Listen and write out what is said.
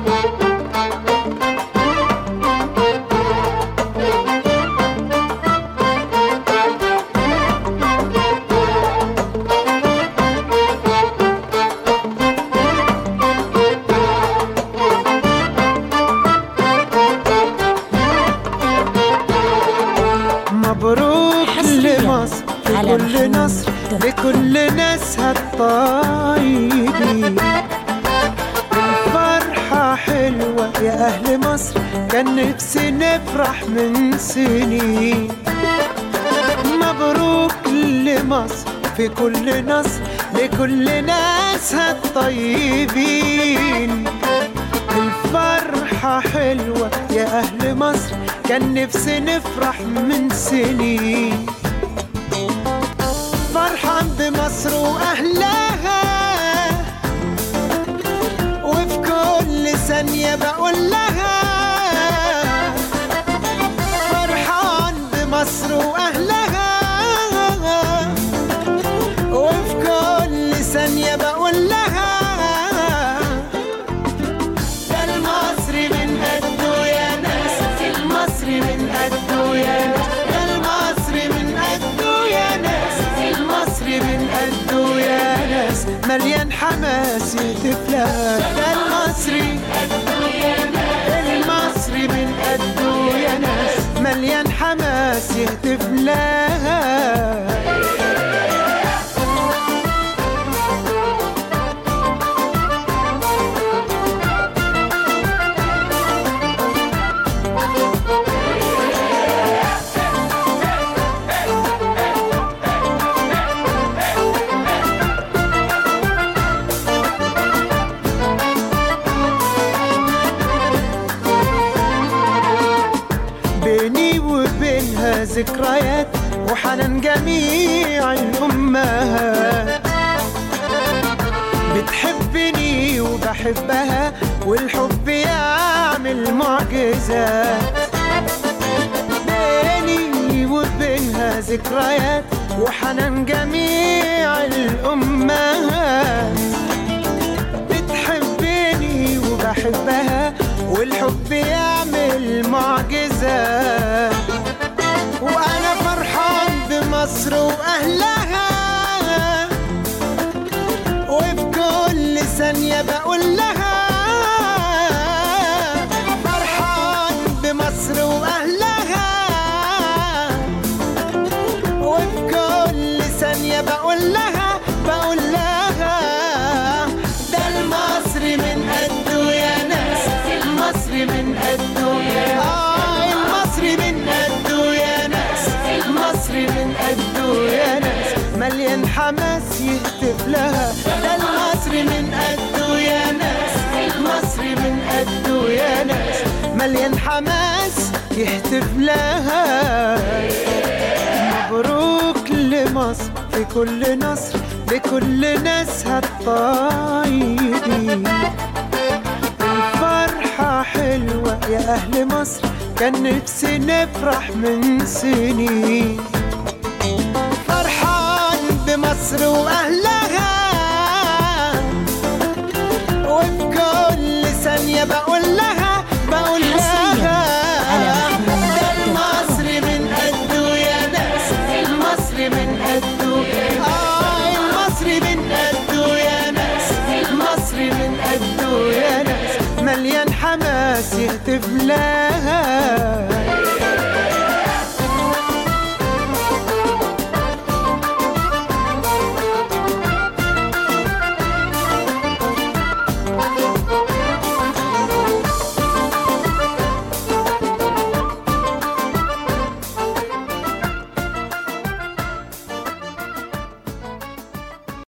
مبروك لمصر في كل نصر لكل ناسها الطيبين. الفرحة حلوة يا أهل مصر، كان نفسي نفرح من سنين. مبروك لمصر في كل نصر لكل ناسها الطيبين. الفرحة حلوة يا أهل مصر، كان نفسي نفرح من سنين. فرحان بمصر وأهلها، وفي كل ثانية بقول لها فرحان بمصر وأهلها، وفي كل ثانية بقول لها ده المصري من قده يا ناس، المصري من قده يا ناس، ده المصري من قده يا ناس، المصري من قده يا ناس، مليان حماس يهتف لها. ده المصري المصري من قده يا ناس، مليان حماس يهتف لها. بيني وبينها ذكريات وحنان جميع الأمهات، بتحبني وبحبها والحب يعمل معجزات. بيني وبينها ذكريات وحنان جميع الأمهات، بتحبني وبحبها والحب يعمل معجزات. وأنا فرحان بمصر وأهلها، وفي كل ثانية بقول لها فرحان بمصر وأهلها، وفي كل ثانية بقول لها ده المصري من قده يا ناس، المصري من قده المصري من قده يا ناس، المصري من قده يا ناس، مليان حماس يهتف لها. ده المصري من قده يا ناس، المصري من قده يا ناس، مليان حماس يهتف لها. مبروك لمصر في كل نصر لكل ناسها الطيبين. الفرحة حلوة يا أهل مصر، كان نفسي نفرح من سنين. فرحان بمصر وأهلها، وفي كل ثانية بقول لها ده المصري من قده يا ناس، المصري من قده المصري من قده يا ناس، المصري من قده يا ناس، مليان حماس يهتف لها.